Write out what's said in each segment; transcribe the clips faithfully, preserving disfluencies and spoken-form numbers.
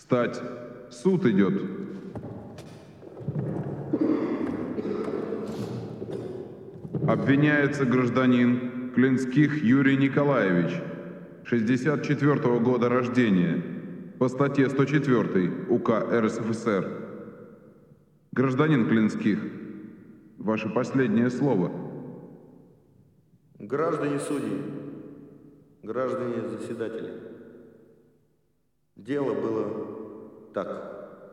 Встать! Суд идет! Обвиняется гражданин Клинских Юрий Николаевич, шестьдесят четвёртого года рождения, по статье сто четвёртой УК РСФСР. Гражданин Клинских, ваше последнее слово. Граждане судьи, граждане заседатели, дело было так.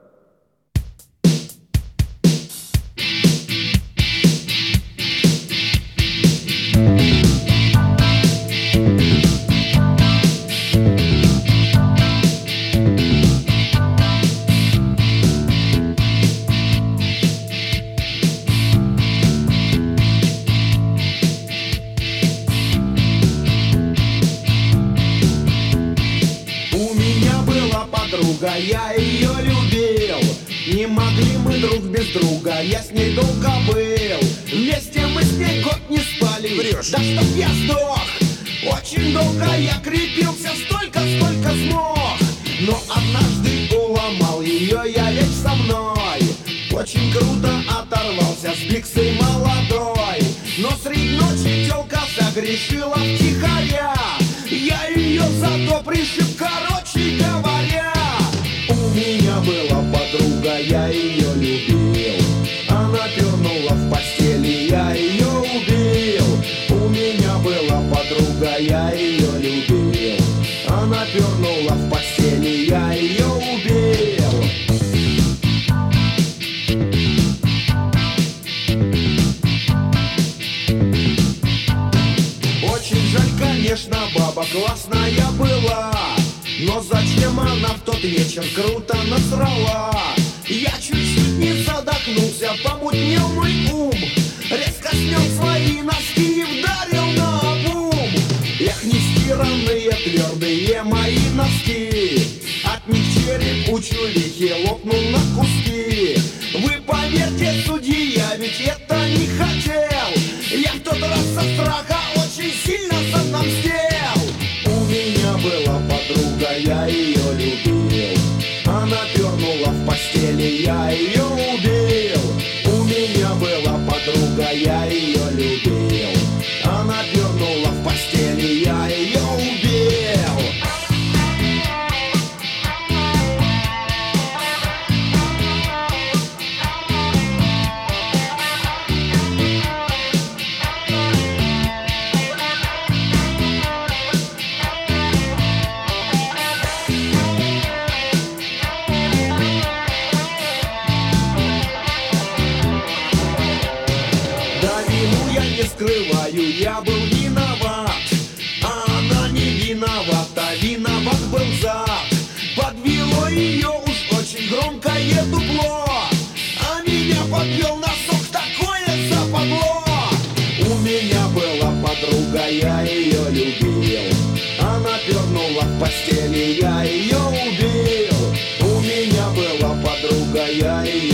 Я ее любил, не могли мы друг без друга, я с ней долго был. Вместе мы с ней год не спали. Врешь. Да чтоб я сдох. Очень долго я крепился, столько, сколько смог. Но однажды уломал ее, я лечь со мной. Очень круто оторвался с биксой молодой. Но средь ночи тёлка загрешила втихаря. Я ее зато пришиб, короче говоря. У меня была подруга, я ее любил. Она пернула в постели, я ее убил. У меня была подруга, я ее любил. Она пернула в постели, я ее убил. Очень жаль, конечно, баба классная была. Но зачем она в тот вечер круто насрала? Я чуть-чуть не задохнулся, помутнел мой ум. Резко снял свои носки и вдарил наобум. Эх, нестиранные твердые мои носки. От них череп у чулихи лопнул на куски. Вы поверьте, судья, ведь это не хотел. Я в тот раз со страха очень сильно затомстел. У меня была подруга, я ее любил. Она пернула в постели, я ее убил. У меня была подруга, я ее любил. Она пернула в постели, я ее убил. Скрываю, я был виноват, а она не виновата, виноват был зад. Подвело ее уж очень громкое дупло, а меня подвел носок, такое западло. У меня была подруга, я ее любил. Она пернула в постели, я ее убил. У меня была подруга, я ее